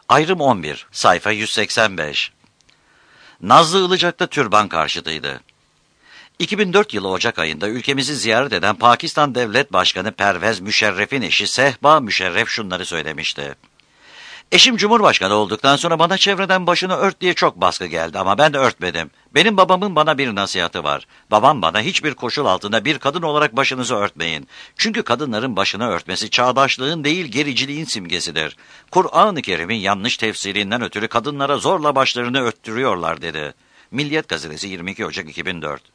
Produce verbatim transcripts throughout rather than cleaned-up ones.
Ayrım on bir, sayfa yüz seksen beş. Nazlı Ilıcak'ta türban karşıtıydı. iki bin dört yılı Ocak ayında ülkemizi ziyaret eden Pakistan Devlet Başkanı Pervez Müşerref'in eşi Sehba Müşerref şunları söylemişti. Eşim Cumhurbaşkanı olduktan sonra bana çevreden başını ört diye çok baskı geldi ama ben de örtmedim. Benim babamın bana bir nasihatı var. Babam bana hiçbir koşul altında bir kadın olarak başınızı örtmeyin. Çünkü kadınların başını örtmesi çağdaşlığın değil gericiliğin simgesidir. Kur'an-ı Kerim'in yanlış tefsirinden ötürü kadınlara zorla başlarını örttürüyorlar dedi. Milliyet Gazetesi yirmi iki Ocak iki bin dört.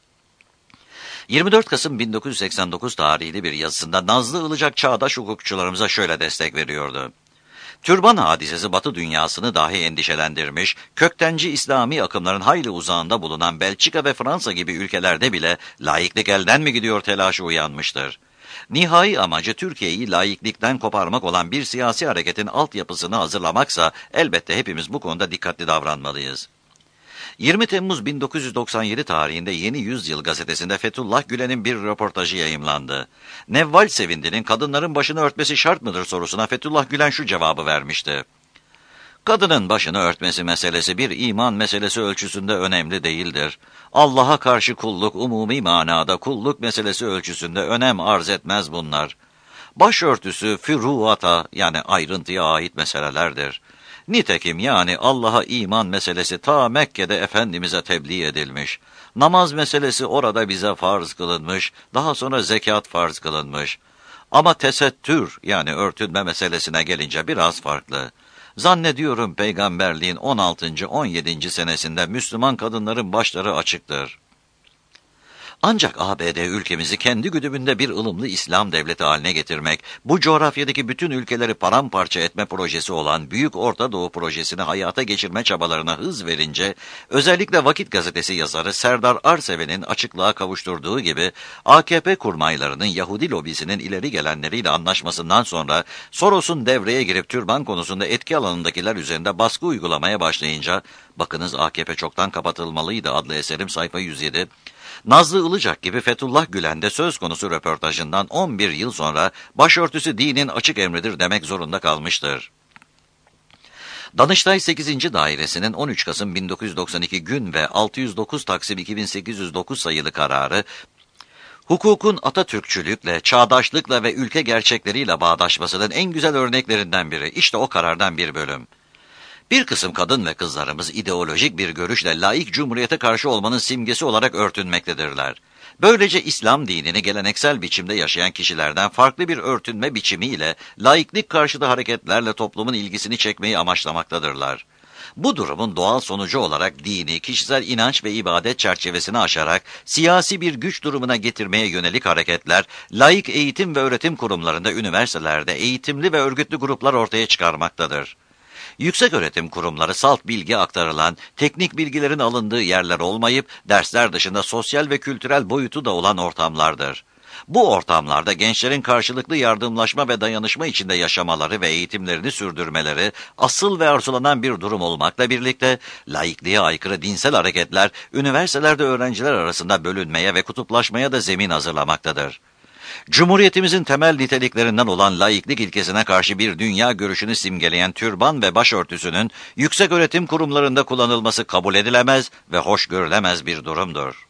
yirmi dört Kasım bin dokuz yüz seksen dokuz tarihli bir yazısında Nazlı Ilıcak çağdaş hukukçularımıza şöyle destek veriyordu. Türban hadisesi Batı dünyasını dahi endişelendirmiş, köktenci İslami akımların hayli uzağında bulunan Belçika ve Fransa gibi ülkelerde bile laiklik elden mi gidiyor telaşı uyanmıştır. Nihai amacı Türkiye'yi laiklikten koparmak olan bir siyasi hareketin altyapısını hazırlamaksa elbette hepimiz bu konuda dikkatli davranmalıyız. yirmi Temmuz bin dokuz yüz doksan yedi tarihinde Yeni Yüzyıl gazetesinde Fethullah Gülen'in bir röportajı yayımlandı. Nevval Sevindi'nin kadınların başını örtmesi şart mıdır sorusuna Fethullah Gülen şu cevabı vermişti. Kadının başını örtmesi meselesi bir iman meselesi ölçüsünde önemli değildir. Allah'a karşı kulluk umumi manada kulluk meselesi ölçüsünde önem arz etmez bunlar. Başörtüsü füruata yani ayrıntıya ait meselelerdir. Nitekim yani Allah'a iman meselesi ta Mekke'de Efendimiz'e tebliğ edilmiş. Namaz meselesi orada bize farz kılınmış, daha sonra zekat farz kılınmış. Ama tesettür yani örtünme meselesine gelince biraz farklı. Zannediyorum peygamberliğin on altıncı on yedinci senesinde Müslüman kadınların başları açıktır. Ancak A B D ülkemizi kendi güdümünde bir ılımlı İslam devleti haline getirmek, bu coğrafyadaki bütün ülkeleri paramparça etme projesi olan Büyük Orta Doğu projesini hayata geçirme çabalarına hız verince, özellikle Vakit Gazetesi yazarı Serdar Arseven'in açıklığa kavuşturduğu gibi, A K P kurmaylarının Yahudi lobisinin ileri gelenleriyle anlaşmasından sonra, Soros'un devreye girip türban konusunda etki alanındakiler üzerinde baskı uygulamaya başlayınca, bakınız A K P çoktan kapatılmalıydı adlı eserim sayfa yüz yedi, Nazlı Ilıcak gibi Fethullah Gülen de söz konusu röportajından on bir yıl sonra başörtüsü dinin açık emridir demek zorunda kalmıştır. Danıştay sekizinci Dairesi'nin on üç Kasım bin dokuz yüz doksan iki gün ve altı yüz dokuz Taksim iki bin sekiz yüz dokuz sayılı kararı, hukukun Atatürkçülükle, çağdaşlıkla ve ülke gerçekleriyle bağdaşmasının en güzel örneklerinden biri. İşte o karardan bir bölüm. Bir kısım kadın ve kızlarımız ideolojik bir görüşle laik cumhuriyete karşı olmanın simgesi olarak örtünmektedirler. Böylece İslam dinini geleneksel biçimde yaşayan kişilerden farklı bir örtünme biçimiyle laiklik karşıtı hareketlerle toplumun ilgisini çekmeyi amaçlamaktadırlar. Bu durumun doğal sonucu olarak dini, kişisel inanç ve ibadet çerçevesini aşarak siyasi bir güç durumuna getirmeye yönelik hareketler, laik eğitim ve öğretim kurumlarında, üniversitelerde eğitimli ve örgütlü gruplar ortaya çıkarmaktadır. Yükseköğretim kurumları salt bilgi aktarılan, teknik bilgilerin alındığı yerler olmayıp, dersler dışında sosyal ve kültürel boyutu da olan ortamlardır. Bu ortamlarda gençlerin karşılıklı yardımlaşma ve dayanışma içinde yaşamaları ve eğitimlerini sürdürmeleri asıl ve arzulanan bir durum olmakla birlikte, laikliğe aykırı dinsel hareketler, üniversitelerde öğrenciler arasında bölünmeye ve kutuplaşmaya da zemin hazırlamaktadır. Cumhuriyetimizin temel niteliklerinden olan laiklik ilkesine karşı bir dünya görüşünü simgeleyen türban ve başörtüsünün yükseköğretim kurumlarında kullanılması kabul edilemez ve hoş görülemez bir durumdur.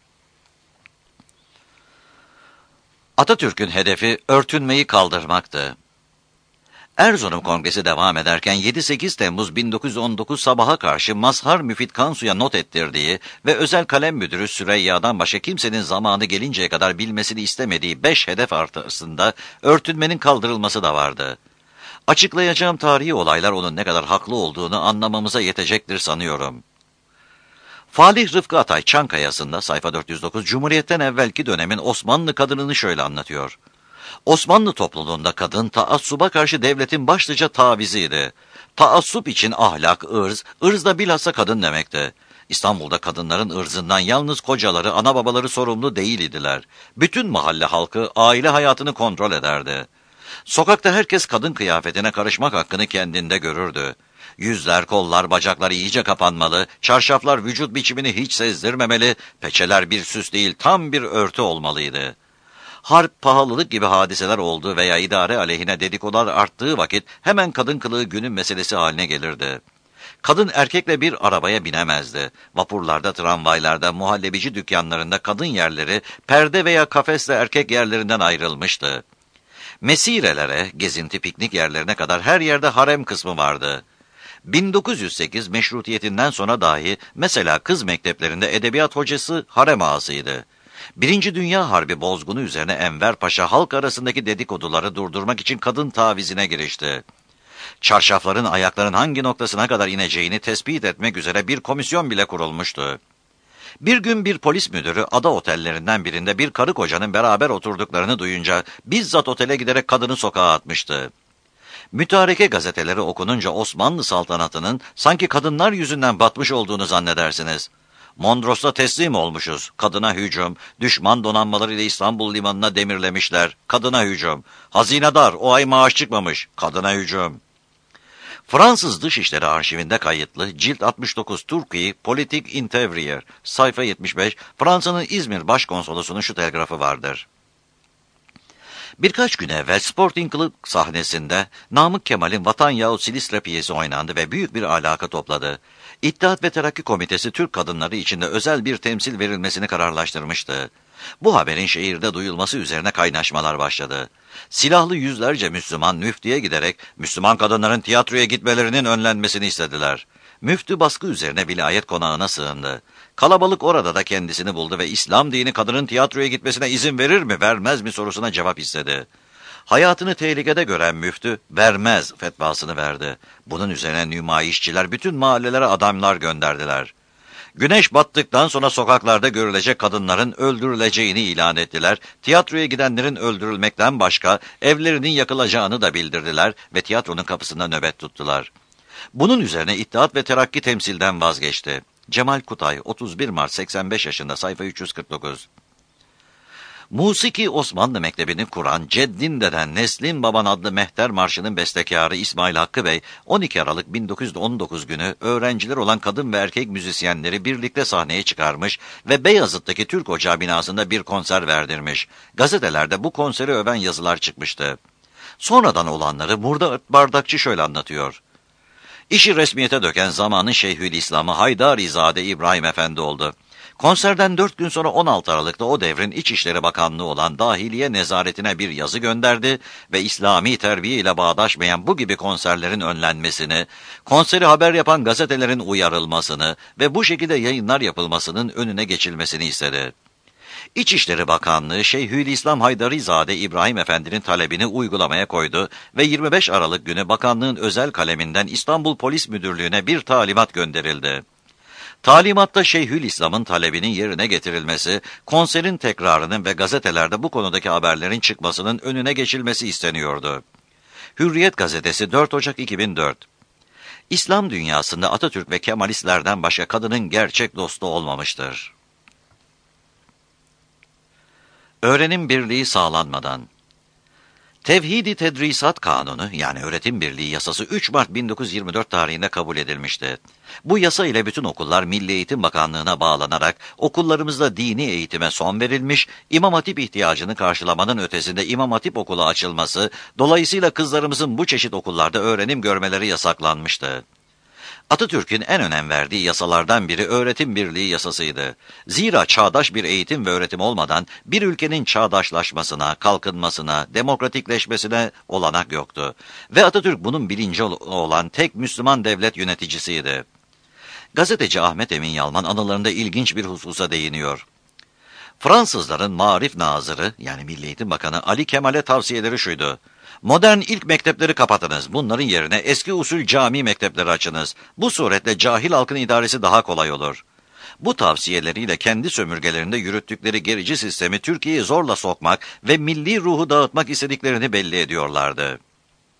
Atatürk'ün hedefi örtünmeyi kaldırmaktı. Erzurum Kongresi devam ederken yedi sekiz Temmuz bin dokuz yüz on dokuz sabaha karşı Mazhar Müfit Kansu'ya not ettirdiği ve özel kalem müdürü Süreyya'dan başka kimsenin zamanı gelinceye kadar bilmesini istemediği beş hedef arasında örtünmenin kaldırılması da vardı. Açıklayacağım tarihi olaylar onun ne kadar haklı olduğunu anlamamıza yetecektir sanıyorum. Falih Rıfkı Atay Çankaya'sında sayfa dört yüz dokuz Cumhuriyet'ten evvelki dönemin Osmanlı kadınını şöyle anlatıyor. Osmanlı topluluğunda kadın taassuba karşı devletin başlıca taviziydi. Taassup için ahlak, ırz, ırz da bilhassa kadın demekti. İstanbul'da kadınların ırzından yalnız kocaları, ana babaları sorumlu değil idiler. Bütün mahalle halkı aile hayatını kontrol ederdi. Sokakta herkes kadın kıyafetine karışmak hakkını kendinde görürdü. Yüzler, kollar, bacaklar iyice kapanmalı, çarşaflar vücut biçimini hiç sezdirmemeli, peçeler bir süs değil tam bir örtü olmalıydı. Harp, pahalılık gibi hadiseler olduğu veya idare aleyhine dedikodular arttığı vakit hemen kadın kılığı günün meselesi haline gelirdi. Kadın erkekle bir arabaya binemezdi. Vapurlarda, tramvaylarda, muhallebici dükkanlarında kadın yerleri perde veya kafesle erkek yerlerinden ayrılmıştı. Mesirelere, gezinti piknik yerlerine kadar her yerde harem kısmı vardı. bin dokuz yüz sekiz meşrutiyetinden sonra dahi mesela kız mekteplerinde edebiyat hocası harem ağasıydı. Birinci Dünya Harbi bozgunu üzerine Enver Paşa halk arasındaki dedikoduları durdurmak için kadın tavizine girişti. Çarşafların ayakların hangi noktasına kadar ineceğini tespit etmek üzere bir komisyon bile kurulmuştu. Bir gün bir polis müdürü ada otellerinden birinde bir karı kocanın beraber oturduklarını duyunca bizzat otele giderek kadını sokağa atmıştı. Mütareke gazeteleri okununca Osmanlı saltanatının sanki kadınlar yüzünden batmış olduğunu zannedersiniz. Mondros'ta teslim olmuşuz. Kadına hücum. Düşman donanmalarıyla İstanbul limanına demirlemişler. Kadına hücum. Hazinedar o ay maaş çıkmamış. Kadına hücum. Fransız Dışişleri Arşivinde kayıtlı cilt altmış dokuz Türkiye Politik Intérieur sayfa yetmiş beş Fransa'nın İzmir Başkonsolosu'nun şu telgrafı vardır. Birkaç gün evvel Sporting Club sahnesinde Namık Kemal'in Vatan yahut Silistre piyesi oynandı ve büyük bir alaka topladı. İttihat ve Terakki Komitesi Türk kadınları içinde özel bir temsil verilmesini kararlaştırmıştı. Bu haberin şehirde duyulması üzerine kaynaşmalar başladı. Silahlı yüzlerce Müslüman müftüye giderek Müslüman kadınların tiyatroya gitmelerinin önlenmesini istediler. Müftü baskı üzerine vilayet konağına sığındı. Kalabalık orada da kendisini buldu ve İslam dini kadının tiyatroya gitmesine izin verir mi vermez mi sorusuna cevap istedi. Hayatını tehlikede gören müftü vermez fetvasını verdi. Bunun üzerine nümayişçiler bütün mahallelere adamlar gönderdiler. Güneş battıktan sonra sokaklarda görülecek kadınların öldürüleceğini ilan ettiler. Tiyatroya gidenlerin öldürülmekten başka evlerinin yakılacağını da bildirdiler ve tiyatronun kapısında nöbet tuttular. Bunun üzerine İttihat ve Terakki temsilden vazgeçti. Cemal Kutay, otuz bir Mart seksen beş yaşında, sayfa üç yüz kırk dokuz. Musiki Osmanlı Mektebi'ni kuran Ceddin Deden Neslin Baban adlı Mehter Marşı'nın bestekarı İsmail Hakkı Bey, on iki Aralık bin dokuz yüz on dokuz günü öğrenciler olan kadın ve erkek müzisyenleri birlikte sahneye çıkarmış ve Beyazıt'taki Türk Ocağı binasında bir konser verdirmiş. Gazetelerde bu konseri öven yazılar çıkmıştı. Sonradan olanları Murda Bardakçı şöyle anlatıyor. İşi resmiyete döken zamanın Şeyhülislam'ı Haydarizade İbrahim Efendi oldu. Konserden dört gün sonra on altı Aralık'ta o devrin İçişleri Bakanlığı olan Dahiliye Nezaretine bir yazı gönderdi ve İslami terbiye ile bağdaşmayan bu gibi konserlerin önlenmesini, konseri haber yapan gazetelerin uyarılmasını ve bu şekilde yayınlar yapılmasının önüne geçilmesini istedi. İçişleri Bakanlığı Şeyhülislam Haydarizade İbrahim Efendi'nin talebini uygulamaya koydu ve yirmi beş Aralık günü bakanlığın özel kaleminden İstanbul Polis Müdürlüğü'ne bir talimat gönderildi. Talimatta Şeyhülislam'ın talebinin yerine getirilmesi, konserin tekrarının ve gazetelerde bu konudaki haberlerin çıkmasının önüne geçilmesi isteniyordu. Hürriyet Gazetesi dört Ocak iki bin dört. İslam dünyasında Atatürk ve Kemalistlerden başka kadının gerçek dostu olmamıştır. Öğrenim birliği sağlanmadan. Tevhid-i Tedrisat Kanunu yani Öğretim Birliği Yasası üç Mart bin dokuz yüz yirmi dört tarihinde kabul edilmişti. Bu yasa ile bütün okullar Milli Eğitim Bakanlığı'na bağlanarak okullarımızda dini eğitime son verilmiş, İmam Hatip ihtiyacını karşılamanın ötesinde İmam Hatip okulu açılması, dolayısıyla kızlarımızın bu çeşit okullarda öğrenim görmeleri yasaklanmıştı. Atatürk'ün en önem verdiği yasalardan biri Öğretim Birliği Yasasıydı. Zira çağdaş bir eğitim ve öğretim olmadan bir ülkenin çağdaşlaşmasına, kalkınmasına, demokratikleşmesine olanak yoktu. Ve Atatürk bunun bilinci olan tek Müslüman devlet yöneticisiydi. Gazeteci Ahmet Emin Yalman anılarında ilginç bir hususa değiniyor. Fransızların Maarif Nazırı yani Milli Eğitim Bakanı Ali Kemal'e tavsiyeleri şuydu. Modern ilk mektepleri kapatınız. Bunların yerine eski usul cami mektepleri açınız. Bu suretle cahil halkın idaresi daha kolay olur. Bu tavsiyeleriyle kendi sömürgelerinde yürüttükleri gerici sistemi Türkiye'ye zorla sokmak ve milli ruhu dağıtmak istediklerini belli ediyorlardı.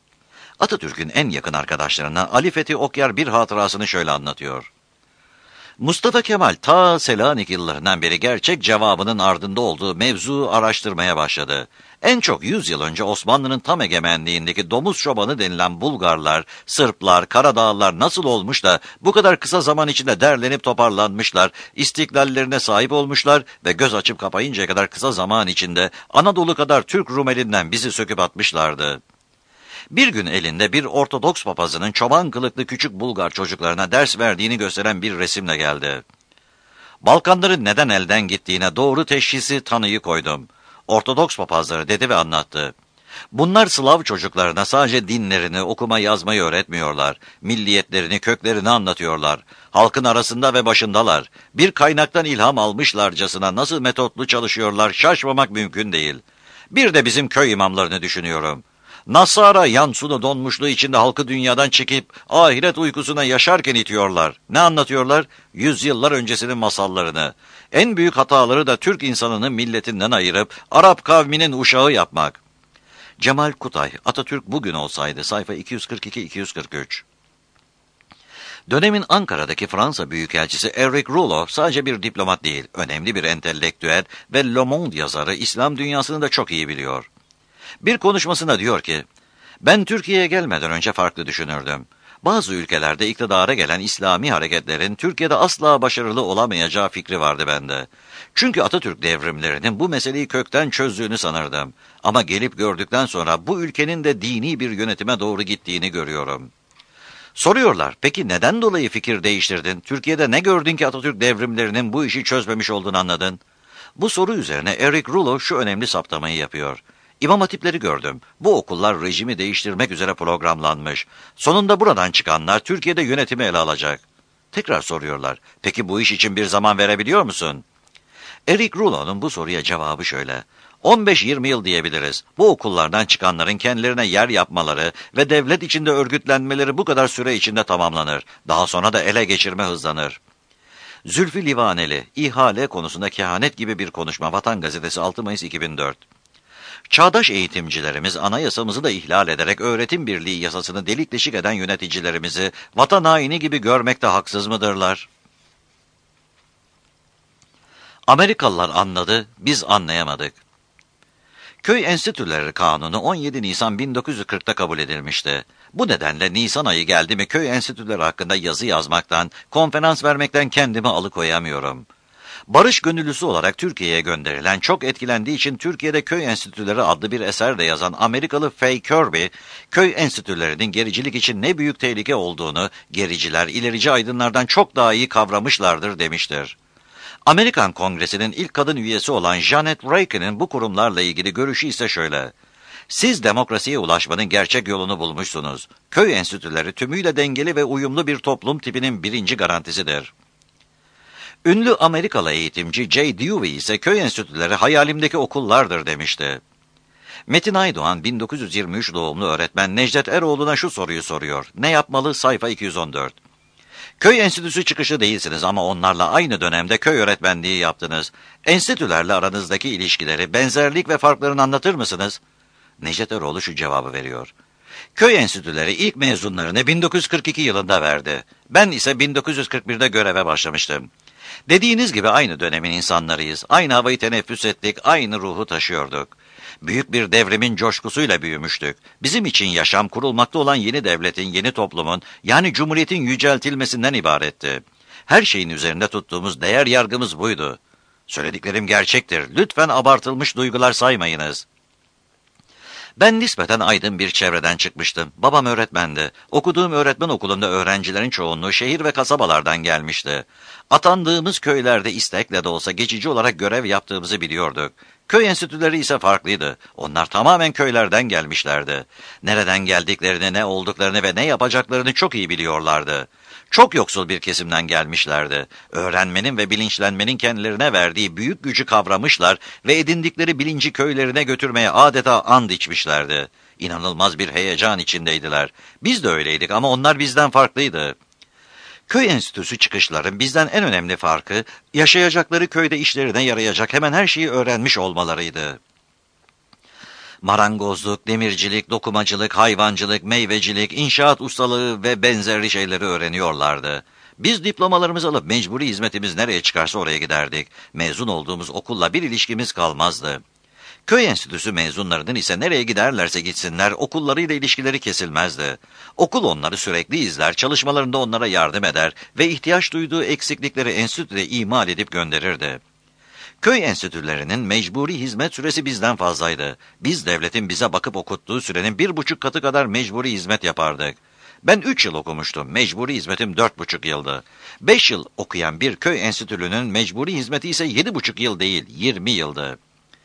Atatürk'ün en yakın arkadaşlarına Ali Fethi Okyar bir hatırasını şöyle anlatıyor. Mustafa Kemal ta Selanik yıllarından beri gerçek cevabının ardında olduğu mevzu araştırmaya başladı. En çok yüz yıl önce Osmanlı'nın tam egemenliğindeki domuz çobanı denilen Bulgarlar, Sırplar, Karadağlılar nasıl olmuş da bu kadar kısa zaman içinde derlenip toparlanmışlar, istiklallerine sahip olmuşlar ve göz açıp kapayıncaya kadar kısa zaman içinde Anadolu kadar Türk Rum elinden bizi söküp atmışlardı. Bir gün elinde bir Ortodoks papazının çoban kılıklı küçük Bulgar çocuklarına ders verdiğini gösteren bir resimle geldi. Balkanların neden elden gittiğine doğru teşhisi tanıyı koydum. Ortodoks papazları dedi ve anlattı. Bunlar Slav çocuklarına sadece dinlerini, okuma yazmayı öğretmiyorlar. Milliyetlerini, köklerini anlatıyorlar. Halkın arasında ve başındalar. Bir kaynaktan ilham almışlarcasına nasıl metotlu çalışıyorlar şaşmamak mümkün değil. Bir de bizim köy imamlarını düşünüyorum. Nasara yansunu donmuşluğu içinde halkı dünyadan çekip ahiret uykusuna yaşarken itiyorlar. Ne anlatıyorlar? Yüzyıllar öncesinin masallarını. En büyük hataları da Türk insanını milletinden ayırıp Arap kavminin uşağı yapmak. Cemal Kutay, Atatürk bugün olsaydı, sayfa iki yüz kırk iki iki yüz kırk üç. Dönemin Ankara'daki Fransa Büyükelçisi Eric Rouleau sadece bir diplomat değil, önemli bir entelektüel ve Le Monde yazarı, İslam dünyasını da çok iyi biliyor. Bir konuşmasında diyor ki, ben Türkiye'ye gelmeden önce farklı düşünürdüm. Bazı ülkelerde iktidara gelen İslami hareketlerin Türkiye'de asla başarılı olamayacağı fikri vardı bende. Çünkü Atatürk devrimlerinin bu meseleyi kökten çözdüğünü sanırdım. Ama gelip gördükten sonra bu ülkenin de dini bir yönetime doğru gittiğini görüyorum. Soruyorlar, peki neden dolayı fikir değiştirdin? Türkiye'de ne gördün ki Atatürk devrimlerinin bu işi çözmemiş olduğunu anladın? Bu soru üzerine Eric Rouleau şu önemli saptamayı yapıyor. İmam hatipleri gördüm. Bu okullar rejimi değiştirmek üzere programlanmış. Sonunda buradan çıkanlar Türkiye'de yönetimi ele alacak. Tekrar soruyorlar. Peki bu iş için bir zaman verebiliyor musun? Eric Rouleau'nun bu soruya cevabı şöyle. on beş yirmi yıl diyebiliriz. Bu okullardan çıkanların kendilerine yer yapmaları ve devlet içinde örgütlenmeleri bu kadar süre içinde tamamlanır. Daha sonra da ele geçirme hızlanır. Zülfü Livaneli, ihale konusunda kehanet gibi bir konuşma. Vatan Gazetesi altı Mayıs iki bin dört. Çağdaş eğitimcilerimiz anayasamızı da ihlal ederek öğretim birliği yasasını delik deşik eden yöneticilerimizi vatan haini gibi görmekte haksız mıdırlar? Amerikalılar anladı, biz anlayamadık. Köy Enstitüleri Kanunu on yedi Nisan bin dokuz yüz kırk'ta kabul edilmişti. Bu nedenle Nisan ayı geldi mi köy enstitüleri hakkında yazı yazmaktan, konferans vermekten kendimi alıkoyamıyorum. Barış gönüllüsü olarak Türkiye'ye gönderilen, çok etkilendiği için Türkiye'de Köy Enstitüleri adlı bir eser de yazan Amerikalı Fay Kirby, köy enstitülerinin gericilik için ne büyük tehlike olduğunu gericiler, ilerici aydınlardan çok daha iyi kavramışlardır demiştir. Amerikan Kongresi'nin ilk kadın üyesi olan Janet Raikin'in bu kurumlarla ilgili görüşü ise şöyle. Siz demokrasiye ulaşmanın gerçek yolunu bulmuşsunuz. Köy enstitüleri tümüyle dengeli ve uyumlu bir toplum tipinin birinci garantisidir. Ünlü Amerikalı eğitimci J. Dewey ise köy enstitüleri hayalimdeki okullardır demişti. Metin Aydoğan bin dokuz yüz yirmi üç doğumlu öğretmen Necdet Eroğlu'na şu soruyu soruyor. Ne yapmalı? Sayfa iki yüz on dört. Köy enstitüsü çıkışı değilsiniz ama onlarla aynı dönemde köy öğretmenliği yaptınız. Enstitülerle aranızdaki ilişkileri, benzerlik ve farklarını anlatır mısınız? Necdet Eroğlu şu cevabı veriyor. Köy enstitüleri ilk mezunlarını bin dokuz yüz kırk iki yılında verdi. Ben ise bin dokuz yüz kırk bir'de göreve başlamıştım. Dediğiniz gibi aynı dönemin insanlarıyız. Aynı havayı teneffüs ettik, aynı ruhu taşıyorduk. Büyük bir devrimin coşkusuyla büyümüştük. Bizim için yaşam kurulmakta olan yeni devletin, yeni toplumun, yani cumhuriyetin yüceltilmesinden ibaretti. Her şeyin üzerinde tuttuğumuz değer yargımız buydu. Söylediklerim gerçektir. Lütfen abartılmış duygular saymayınız. Ben nispeten aydın bir çevreden çıkmıştım. Babam öğretmendi. Okuduğum öğretmen okulunda öğrencilerin çoğunluğu şehir ve kasabalardan gelmişti. Atandığımız köylerde istekle de olsa geçici olarak görev yaptığımızı biliyorduk. Köy enstitüleri ise farklıydı. Onlar tamamen köylerden gelmişlerdi. Nereden geldiklerini, ne olduklarını ve ne yapacaklarını çok iyi biliyorlardı. Çok yoksul bir kesimden gelmişlerdi. Öğrenmenin ve bilinçlenmenin kendilerine verdiği büyük gücü kavramışlar ve edindikleri bilinci köylerine götürmeye adeta and içmişlerdi. İnanılmaz bir heyecan içindeydiler. Biz de öyleydik ama onlar bizden farklıydı. Köy enstitüsü çıkışların bizden en önemli farkı, yaşayacakları köyde işlerine yarayacak hemen her şeyi öğrenmiş olmalarıydı. Marangozluk, demircilik, dokumacılık, hayvancılık, meyvecilik, inşaat ustalığı ve benzeri şeyleri öğreniyorlardı. Biz diplomalarımızı alıp mecburi hizmetimiz nereye çıkarsa oraya giderdik. Mezun olduğumuz okulla bir ilişkimiz kalmazdı. Köy enstitüsü mezunlarının ise nereye giderlerse gitsinler okullarıyla ilişkileri kesilmezdi. Okul onları sürekli izler, çalışmalarında onlara yardım eder ve ihtiyaç duyduğu eksiklikleri enstitüde imal edip gönderirdi. Köy enstitülerinin mecburi hizmet süresi bizden fazlaydı. Biz devletin bize bakıp okuttuğu sürenin bir buçuk katı kadar mecburi hizmet yapardık. Ben üç yıl okumuştum. Mecburi hizmetim dört buçuk yıldı. Beş yıl okuyan bir köy enstitülünün mecburi hizmeti ise yedi buçuk yıl değil, yirmi yıldı.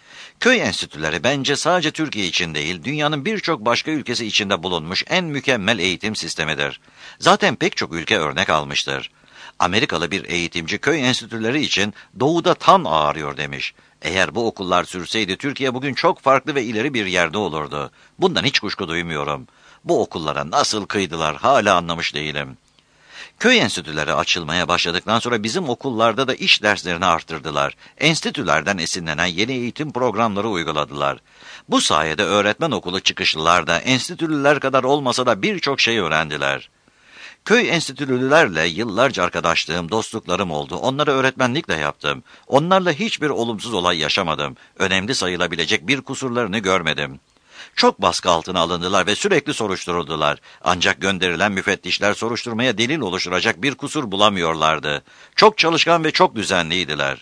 Köy enstitüleri bence sadece Türkiye için değil, dünyanın birçok başka ülkesi içinde bulunmuş en mükemmel eğitim sistemidir. Zaten pek çok ülke örnek almıştır. Amerikalı bir eğitimci köy enstitüleri için doğuda tam ağrıyor demiş. Eğer bu okullar sürseydi Türkiye bugün çok farklı ve ileri bir yerde olurdu. Bundan hiç kuşku duymuyorum. Bu okullara nasıl kıydılar hala anlamış değilim. Köy enstitüleri açılmaya başladıktan sonra bizim okullarda da iş derslerini arttırdılar. Enstitülerden esinlenen yeni eğitim programları uyguladılar. Bu sayede öğretmen okulu çıkışlılar da enstitülüler kadar olmasa da birçok şey öğrendiler. Köy enstitülülerle yıllarca arkadaşlığım, dostluklarım oldu. Onlara öğretmenlik de yaptım. Onlarla hiçbir olumsuz olay yaşamadım. Önemli sayılabilecek bir kusurlarını görmedim. Çok baskı altına alındılar ve sürekli soruşturuldular. Ancak gönderilen müfettişler soruşturmaya delil oluşturacak bir kusur bulamıyorlardı. Çok çalışkan ve çok düzenliydiler.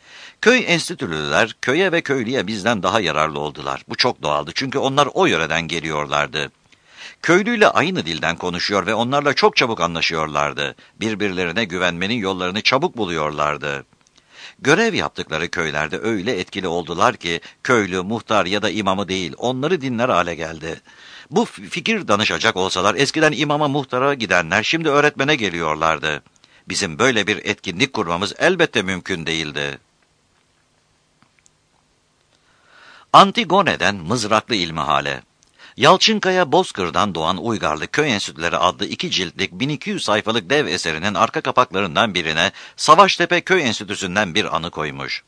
Köy enstitülüler köye ve köylüye bizden daha yararlı oldular. Bu çok doğaldı çünkü onlar o yöreden geliyorlardı. Köylüyle aynı dilden konuşuyor ve onlarla çok çabuk anlaşıyorlardı. Birbirlerine güvenmenin yollarını çabuk buluyorlardı. Görev yaptıkları köylerde öyle etkili oldular ki köylü, muhtar ya da imamı değil onları dinler hale geldi. Bu fikir danışacak olsalar eskiden imama muhtara gidenler şimdi öğretmene geliyorlardı. Bizim böyle bir etkinlik kurmamız elbette mümkün değildi. Antigone'den Mızraklı İlmihale. Yalçınkaya Bozkır'dan doğan Uygarlı Köy Enstitüleri adlı iki ciltlik bin iki yüz sayfalık dev eserinin arka kapaklarından birine Savaştepe Köy Enstitüsü'nden bir anı koymuş.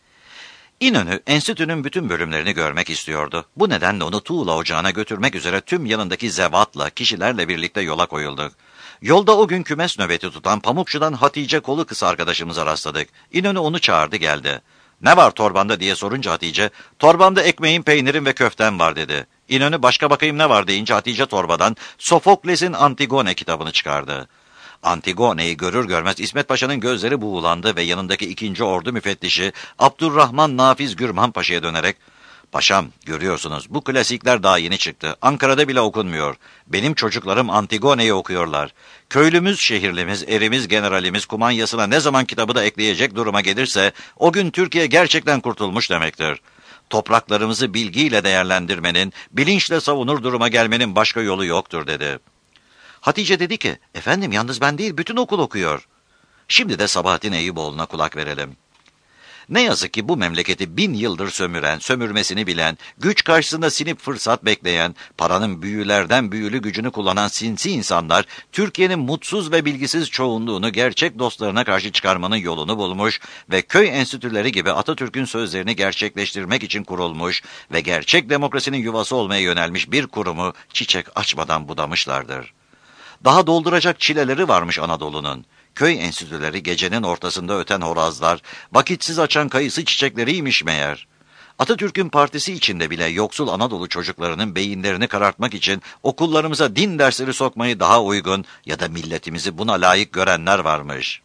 İnönü, enstitünün bütün bölümlerini görmek istiyordu. Bu nedenle onu tuğla ocağına götürmek üzere tüm yanındaki zevatla, kişilerle birlikte yola koyulduk. Yolda o gün kümes nöbeti tutan Pamukçu'dan Hatice kolu kısa arkadaşımıza rastladık. İnönü onu çağırdı geldi. "Ne var torbanda?" diye sorunca Hatice, "Torbamda ekmeğin, peynirin ve köften var." dedi. İnönü "Başka bakayım ne var?" deyince Hatice torbadan Sofokles'in Antigone kitabını çıkardı. Antigone'yi görür görmez İsmet Paşa'nın gözleri buğulandı ve yanındaki ikinci ordu müfettişi Abdurrahman Nafiz Gürman Paşa'ya dönerek, "Paşam, görüyorsunuz bu klasikler daha yeni çıktı. Ankara'da bile okunmuyor. Benim çocuklarım Antigone'yi okuyorlar. Köylümüz, şehirlimiz, erimiz, generalimiz kumanyasına ne zaman kitabı da ekleyecek duruma gelirse o gün Türkiye gerçekten kurtulmuş demektir. Topraklarımızı bilgiyle değerlendirmenin, bilinçle savunur duruma gelmenin başka yolu yoktur." dedi. Hatice dedi ki, "Efendim yalnız ben değil bütün okul okuyor." Şimdi de Sabahattin Eyüboğlu'na kulak verelim. Ne yazık ki bu memleketi bin yıldır sömüren, sömürmesini bilen, güç karşısında sinip fırsat bekleyen, paranın büyülerden büyülü gücünü kullanan sinsi insanlar, Türkiye'nin mutsuz ve bilgisiz çoğunluğunu gerçek dostlarına karşı çıkarmanın yolunu bulmuş ve köy enstitüleri gibi Atatürk'ün sözlerini gerçekleştirmek için kurulmuş ve gerçek demokrasinin yuvası olmaya yönelmiş bir kurumu çiçek açmadan budamışlardır. Daha dolduracak çileleri varmış Anadolu'nun. Köy enstitüleri gecenin ortasında öten horazlar, vakitsiz açan kayısı çiçekleriymiş meğer. Atatürk'ün partisi içinde bile yoksul Anadolu çocuklarının beyinlerini karartmak için okullarımıza din dersleri sokmayı daha uygun ya da milletimizi buna layık görenler varmış.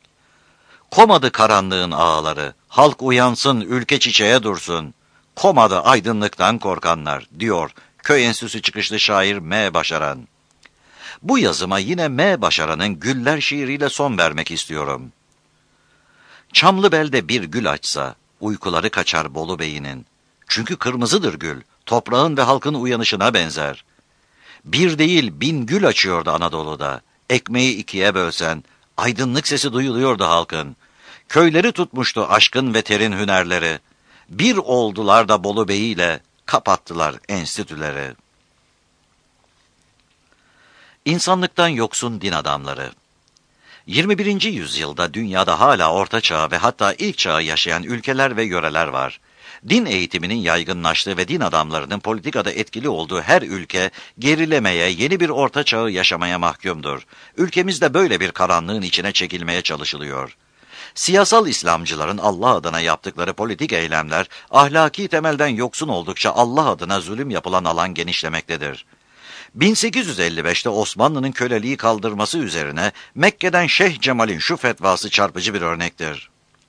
Komadı karanlığın ağaları, halk uyansın, ülke çiçeğe dursun. Komadı aydınlıktan korkanlar, diyor köy enstitüsü çıkışlı şair M. Başaran. Bu yazıma yine M. Başaran'ın Güller şiiriyle son vermek istiyorum. Çamlıbel'de bir gül açsa, uykuları kaçar Bolu Bey'inin. Çünkü kırmızıdır gül, toprağın ve halkın uyanışına benzer. Bir değil bin gül açıyordu Anadolu'da. Ekmeği ikiye bölsen, aydınlık sesi duyuluyordu halkın. Köyleri tutmuştu aşkın ve terin hünerleri. Bir oldular da Bolu Bey'iyle kapattılar enstitüleri. İnsanlıktan yoksun din adamları. yirmi birinci yüzyılda dünyada hala Orta Çağ ve hatta İlk Çağ'ı yaşayan ülkeler ve yöreler var. Din eğitiminin yaygınlaştığı ve din adamlarının politikada etkili olduğu her ülke gerilemeye, yeni bir orta çağı yaşamaya mahkumdur. Ülkemizde böyle bir karanlığın içine çekilmeye çalışılıyor. Siyasal İslamcıların Allah adına yaptıkları politik eylemler, ahlaki temelden yoksun oldukça Allah adına zulüm yapılan alan genişlemektedir. bin sekiz yüz elli beşte Osmanlı'nın köleliği kaldırması üzerine Mekke'den Şeyh Cemal'in şu fetvası çarpıcı bir örnektir.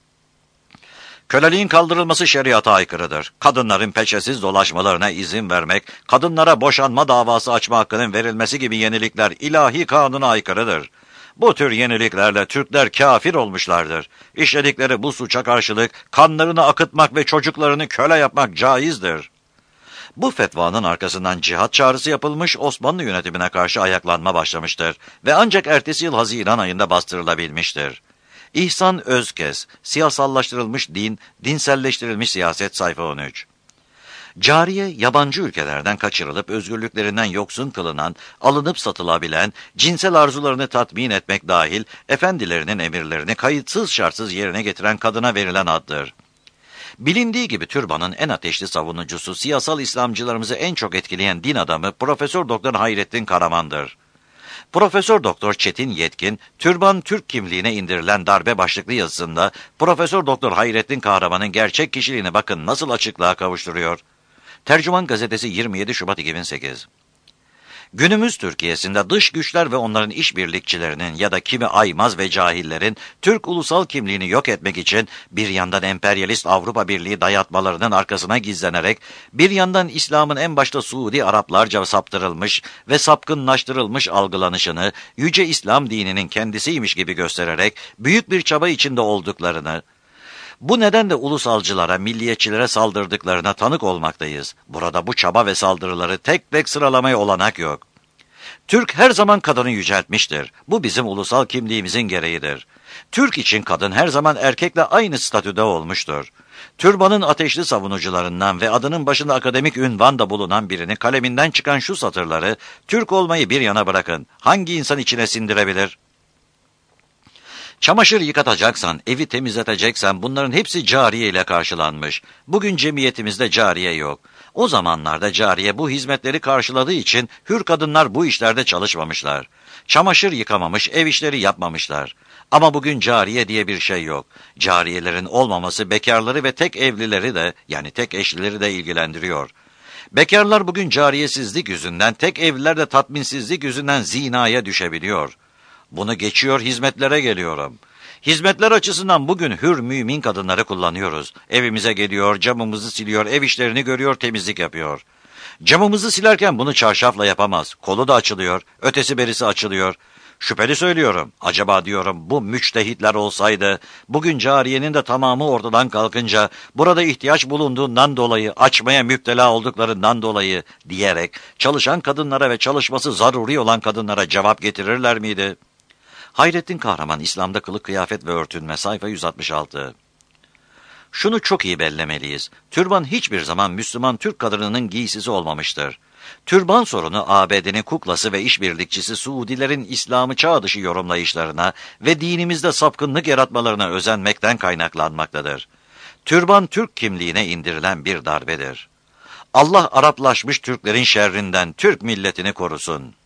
Köleliğin kaldırılması şeriata aykırıdır. Kadınların peçesiz dolaşmalarına izin vermek, kadınlara boşanma davası açma hakkının verilmesi gibi yenilikler ilahi kanuna aykırıdır. Bu tür yeniliklerle Türkler kafir olmuşlardır. İşledikleri bu suça karşılık kanlarını akıtmak ve çocuklarını köle yapmak caizdir. Bu fetvanın arkasından cihat çağrısı yapılmış, Osmanlı yönetimine karşı ayaklanma başlamıştır ve ancak ertesi yıl Haziran ayında bastırılabilmiştir. İhsan Özkes, Siyasallaştırılmış Din, Dinselleştirilmiş Siyaset, sayfa on üç. Cariye, yabancı ülkelerden kaçırılıp özgürlüklerinden yoksun kılınan, alınıp satılabilen, cinsel arzularını tatmin etmek dahil, efendilerinin emirlerini kayıtsız şartsız yerine getiren kadına verilen addır. Bilindiği gibi türbanın en ateşli savunucusu, siyasal İslamcılarımızı en çok etkileyen din adamı Profesör Doktor Hayrettin Karaman'dır. Profesör Doktor Çetin Yetkin, Türban Türk kimliğine indirilen darbe başlıklı yazısında Profesör Doktor Hayrettin Kahraman'ın gerçek kişiliğini bakın nasıl açıklığa kavuşturuyor. Tercüman Gazetesi yirmi yedi Şubat iki bin sekiz. Günümüz Türkiye'sinde dış güçler ve onların işbirlikçilerinin ya da kimi aymaz ve cahillerin Türk ulusal kimliğini yok etmek için bir yandan emperyalist Avrupa Birliği dayatmalarının arkasına gizlenerek, bir yandan İslam'ın en başta Suudi Araplarca saptırılmış ve sapkınlaştırılmış algılanışını Yüce İslam dininin kendisiymiş gibi göstererek büyük bir çaba içinde olduklarını, bu nedenle ulusalcılara, milliyetçilere saldırdıklarına tanık olmaktayız. Burada bu çaba ve saldırıları tek tek sıralamaya olanak yok. Türk her zaman kadını yüceltmiştir. Bu bizim ulusal kimliğimizin gereğidir. Türk için kadın her zaman erkekle aynı statüde olmuştur. Türbanın ateşli savunucularından ve adının başında akademik ünvan da bulunan birinin kaleminden çıkan şu satırları, Türk olmayı bir yana bırakın, hangi insan içine sindirebilir? Çamaşır yıkatacaksan, evi temizleteceksen bunların hepsi cariye ile karşılanmış. Bugün cemiyetimizde cariye yok. O zamanlarda cariye bu hizmetleri karşıladığı için hür kadınlar bu işlerde çalışmamışlar. Çamaşır yıkamamış, ev işleri yapmamışlar. Ama bugün cariye diye bir şey yok. Cariyelerin olmaması bekarları ve tek evlileri de, yani tek eşlileri de ilgilendiriyor. Bekarlar bugün cariyesizlik yüzünden, tek evliler de tatminsizlik yüzünden zinaya düşebiliyor. Bunu geçiyor, hizmetlere geliyorum. Hizmetler açısından bugün hür mümin kadınları kullanıyoruz. Evimize geliyor, camımızı siliyor, ev işlerini görüyor, temizlik yapıyor. Camımızı silerken bunu çarşafla yapamaz. Kolu da açılıyor, ötesi berisi açılıyor. Şüpheli söylüyorum. Acaba diyorum bu müçtehitler olsaydı, bugün cariyenin de tamamı ortadan kalkınca, burada ihtiyaç bulunduğundan dolayı, açmaya müptela olduklarından dolayı diyerek, çalışan kadınlara ve çalışması zaruri olan kadınlara cevap getirirler miydi? Hayrettin Kahraman, İslam'da kılık kıyafet ve örtünme, sayfa yüz altmış altı. Şunu çok iyi bellemeliyiz. Türban hiçbir zaman Müslüman Türk kadınının giysisi olmamıştır. Türban sorunu A B D'nin kuklası ve işbirlikçisi Suudilerin İslam'ı çağ dışı yorumlayışlarına ve dinimizde sapkınlık yaratmalarına özenmekten kaynaklanmaktadır. Türban Türk kimliğine indirilen bir darbedir. Allah Araplaşmış Türklerin şerrinden Türk milletini korusun.